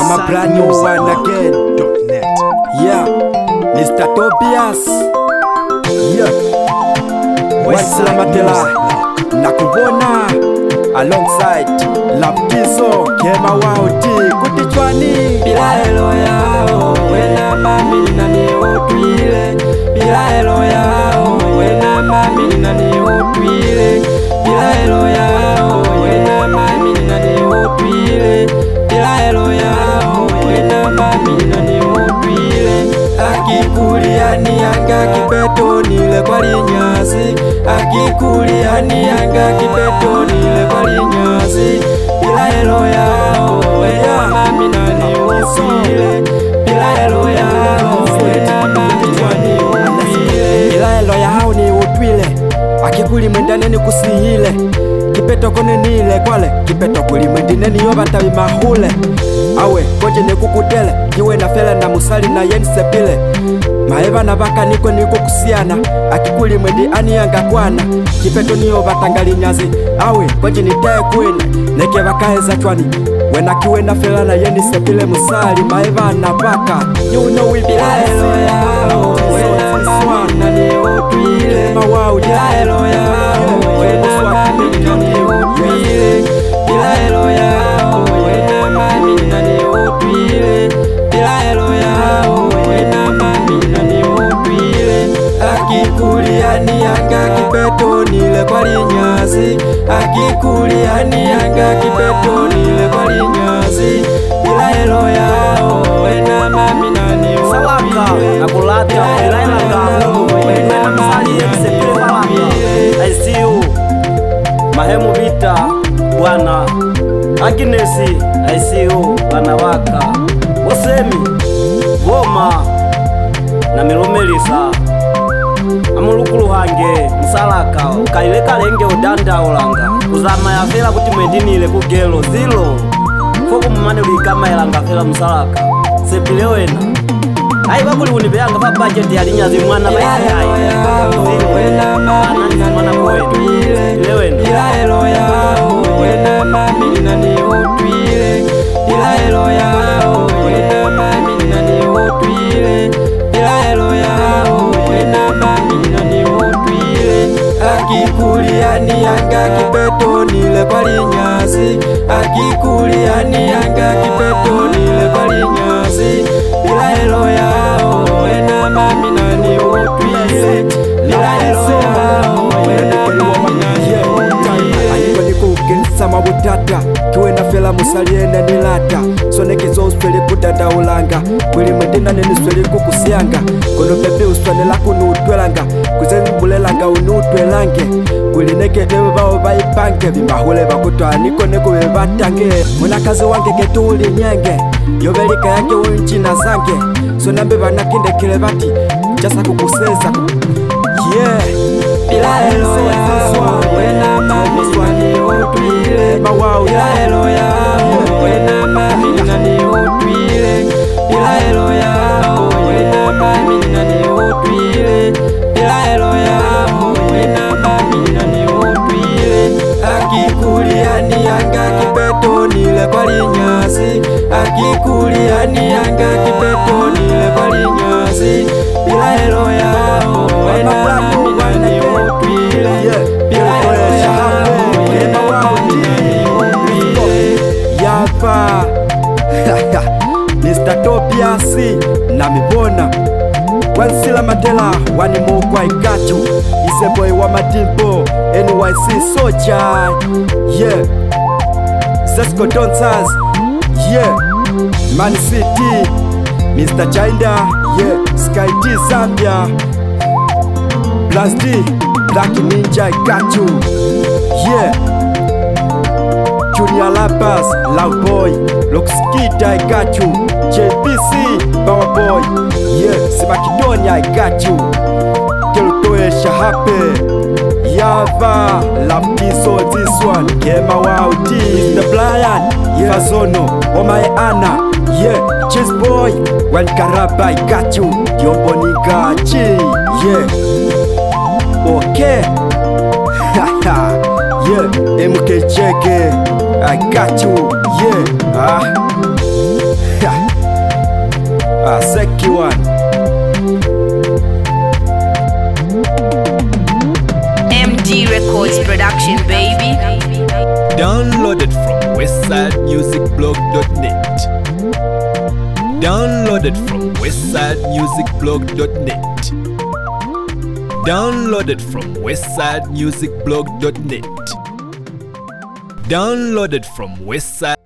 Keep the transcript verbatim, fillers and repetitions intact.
I'm a brand new one again. Yeah, Mister Tobias. Yeah, Waisla Matela nakubona alongside Laptizo Kema Wauti kutichwani bila elo yao wena mami nani utwile bila elo yao wena mami nani utwile bila elo yao wena mami nani utwile bila elo yao wena mami nani utwile akikulia ni anga kipeto nile kwa linyasi akikulia ni anga kipeto nile kwa linyasi bila elo yao wena mami nani utwile bila elo yao wena mami nani utwile bila elo yao ni utwile akikuli mwendane ni kusihile kipeto kone nile kwale kipeto kuli mwendine ni yoba tabi mahule awe koje ne kukutele kiwe na fela na musali na yen sepile maeva na baka niko niko kusiana akikuli mwendi aniyanga kwana kipeto niyo batangali nyazi awe koje nitae kwena neke bakaeza chwani wena kiwe na fela na yen sepile musali maeva na baka you know we bila elo yao wena mami nani utwile bila elo yao wena mami nani utwile bila elo yao wena mami nani utwile bila elo yao wena mami nani utwile akikulia ni anga kipeto nile kwa linyasi akikulia ni anga kipeto nile kwa linyasi bila elo yao wena mami nani utwile na kulata bila elo yao wena msali yemsepile falaka I see you Mahemu Vita bwana Agnesi I see you bana waka Wosemi Goma na Milomelisa amulukulu hange msalaka ukaileka lenge udanda ulanga kuzama ya fela kuti mwendinile kugelo zilo foko mumane ulikama elanga fela msalaka sepile wena ai bakuli unibeyanga pa budget ya linyazi mwana bayi wena mami nani utwile bila elo yao wena mami nani utwile bila elo yao wena mami nani utwile bila elo yao wena mami nani utwile akikulia ni anga kipeto nile kwa linyasi akikulia ni anga kipeto nile kwa linyasi bila elo yao wena mami nani utwile bila elo yao wena mami nani utwile ayiko nikugenisa mabutata kiwe na fela musaliene nilata sonekezo uswele kudanda ulanga kwili mwendina nene uswele kukusianga kono pepe uswane laku nuutwelanga kuzenzi mbulelanga unuutwelange kwili nekedewe bao baipange vimahule bakutwa niko neko bebatange munakazi wange ketuli nyenge yobelika yake unchina zange sonambe banakindekele bati jasa kukuseza yeah bila elo yao wena mami nani utwile bila elo yao wena mami nani utwile bila elo yao wena mami nani utwile bila elo yao wena mami nani utwile akikulia ni anga kipeto nile kwa linyasi akikulia ni anga kipeto nile kwa linyasi bila elo yao wena mami nani utwile bila elo yao wena mami nani utwile yapa Mister Tobias na mibona Wansila Matela wani mokwa ikachu Ise boy wa Madimbo N Y C Socha yeah Zesco Dancers yeah Man City Mister Chainda yeah Sky D Zambia Blast D Black Ninja ikachu yeah Junior Lapas, Loud Boy, Loxkita, I got you. J B C, Power Boy, yeah, Simakidonia, I got you. Kelutoe Shahape, Yava, Laptizo, this one, Kema Wauti, Mister Brian, yeah, Fazono, Omae Anna, yeah, Cheese Boy, Wan Karaba, I got you. Diombo Nigachi, yeah, okay, haha, yeah, M K Cheke. I got you, yeah, ah, Ah, Seki one. M D Records production, baby. Downloaded from westside music blog dot net. Downloaded from westside music blog dot net. Downloaded from westside music blog dot net. Downloaded from westside